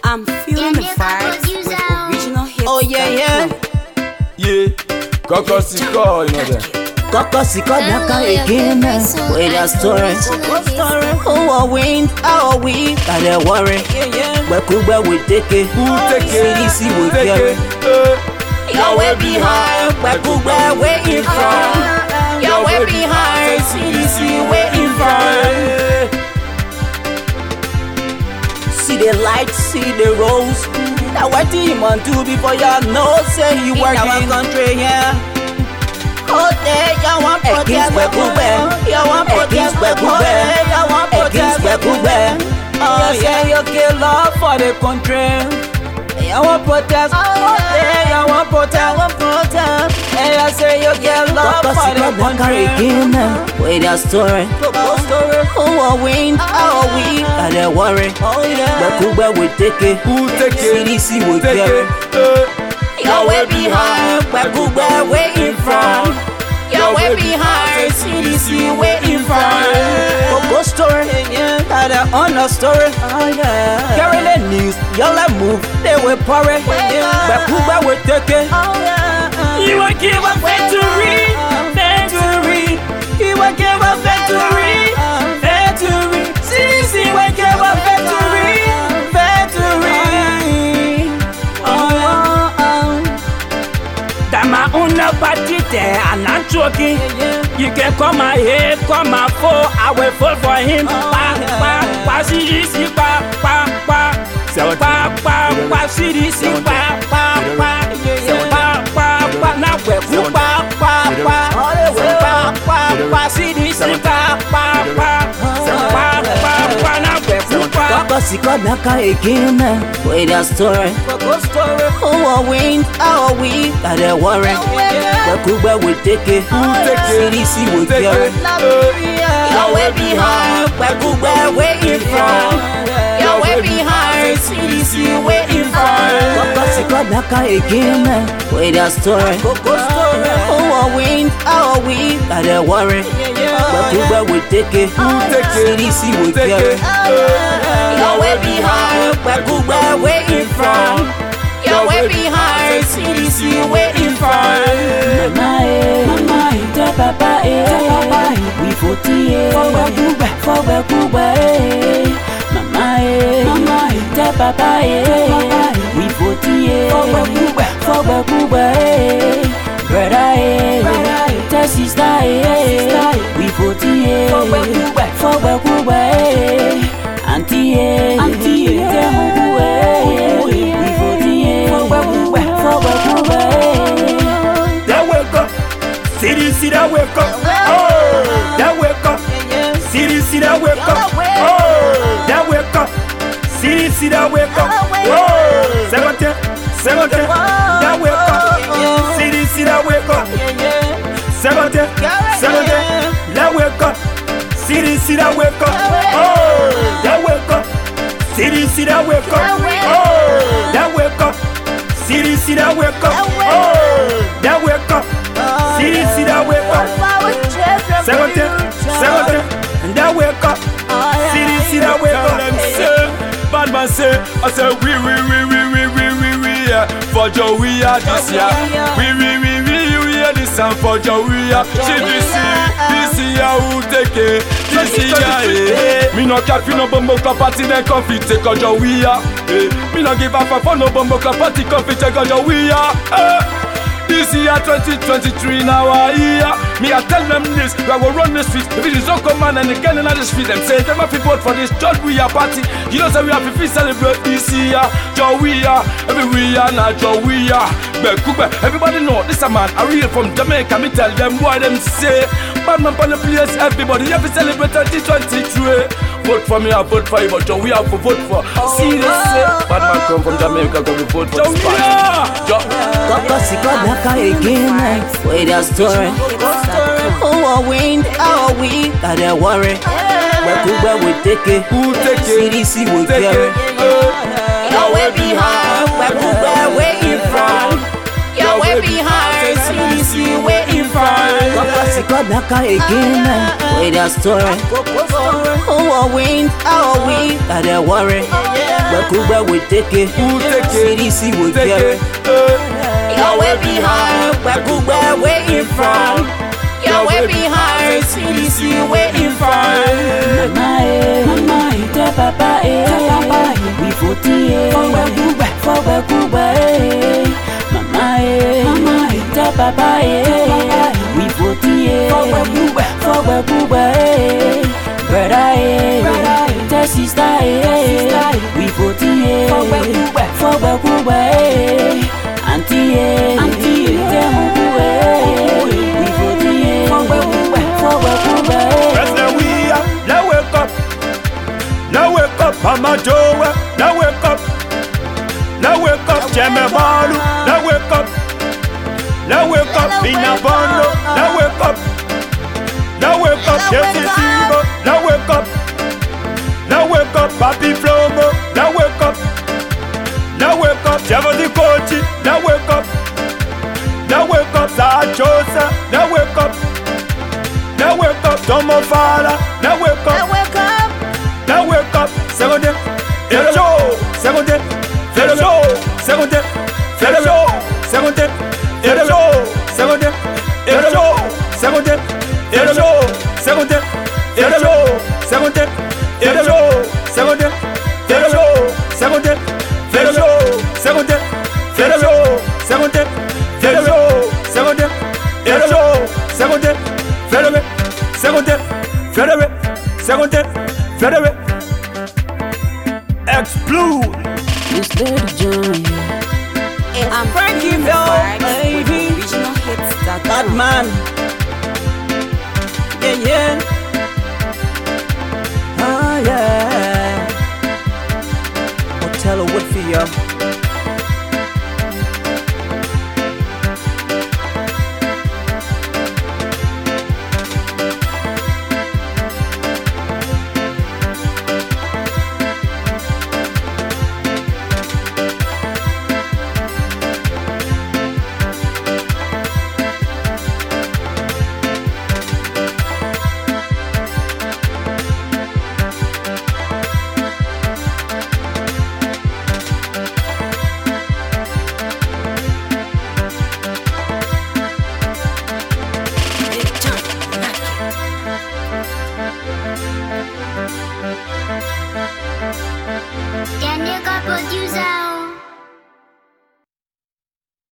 I'm feeling the vibes with original hits. Oh yeah. Coco Siko, you know that. Coco Siko Naka again. With a story. Who are we? How are we? Got a worry. Where could we take it? Who take it? CDC will carry. You're way behind. Where could we waiting from? You're way behind. CDC waiting from. See the lights, see the rose. Now what do you want to do before you know? Say you work in our country, yeah. Oh, there you want protest, you want protest, you want protest. Oh, yeah, you kill love for the country. You want protest, oh, there you want protest, and you say you get love for the country. With a story, who are we? How are we? Got a worry. Where we take it? Who take it? CDC will carry. You're way behind. Where we waiting from? You're way behind. CDC waiting from. Coco story, got a honor story. Carry the news, y'all move, they will parry. Where we take it? You will give a victory. You will give a victory. CDC will give a victory. Dama una batite and I'm joking. You can call my head, call my foe, I will fall for him. CDC, CDC, now we're Coco Siko Naka again. With a story. Who are we? How are we? Got a worry. Where we take it? CDC will carry. You're way behind. Where we waiting from? You're way behind. CDC waiting from. Coco Siko Naka again. With a story. Who are we? How are we? Got a worry. Where we take it? CDC will carry. You're way behind. Where we waiting from? You're way behind. CDC waiting from. Mama, papa, we 40 for Cuba. Mama, papa, we 40 for Cuba. Brother, sister, we 40 for Cuba. Auntie, we 40 for Cuba. That wake up, CDC that wake up. Oh, that wake up, CDC that wake up. Oh, that wake up, CDC that wake up. Oh, 70, that wake up, CDC that wake up. 70, that wake up, CDC that wake up. Oh, that wake up, CDC that wake up. Oh, that wake up, CDC that wake up. Oh, that wake up, CDC that wake up. 70, that wake up, CDC that wake up. Bad man say, I say we yeah. For Joey this year. We this time for Joey. CDC this year who take it. This year me no cap you no bombo club party then come fit take a Joey. Me no give a fuck for no bombo club party come fit take a Joey. This year 2023 now I hear me I tell them this, I will run the streets. If it is not command and again in the street, them say them have to vote for this John we are party. You know say we have to celebrate this year. Joey, every we are not Joey. Everybody know this a man, I real from Jamaica. Me tell them what them say. Bad man on the place, everybody have to celebrate 2023. Vote for me, I vote for you, but Joey have to vote for. See this say, bad man come from Jamaica, go to vote for this party. Coco Siko Naka again. With a story. Who are we? How are we? Got a worry. Where we take it? CDC will carry. You're way behind. Where we waiting from? You're way behind. CDC waiting from. Coco Siko Naka again with a story. Who are we? How are we? Got a worry. Bakuba we take it. CDC we carry. You're way behind. Bakuba where in front. You're way behind. CDC where in front. Mama, ite papa, we 40 for Bakuba, Mama, ite papa, we 40 for Bakuba, brother, ite sister, we 40 for Bakuba, auntie, ite mukue, we 40 for Bakuba. President, we are, now wake up. Now wake up, Mama Joe. Now wake up. Now wake up, Jemma Balu. Now wake up. Now wake up, Bina Bondo. Now wake up. Now wake up, Jesse Sibo. Now wake up. Now wake up, Papi Flomo. Now wake up. Now wake up, Javadi Kochi. Now wake up. Now wake up, Sachosa. Now wake up. Now wake up, Tomo Fala. Now wake up. Now wake up, second day, fais show, second day, fais le show, second day, fais le show, second day, fais le show, second day, fais le show, second day, fais le show, second day, fais le show, second day, fais le show, second day, fais le show, second day, fais le show, second day, fais le show, second day, fais le show, second day, fais le show, second day, fais le second day, fais le second day. Federer Explode. This little John, I'm Frankie Bell, baby. Original hits that Bad man. Yeah. Ah, yeah. Hotel Whitfield.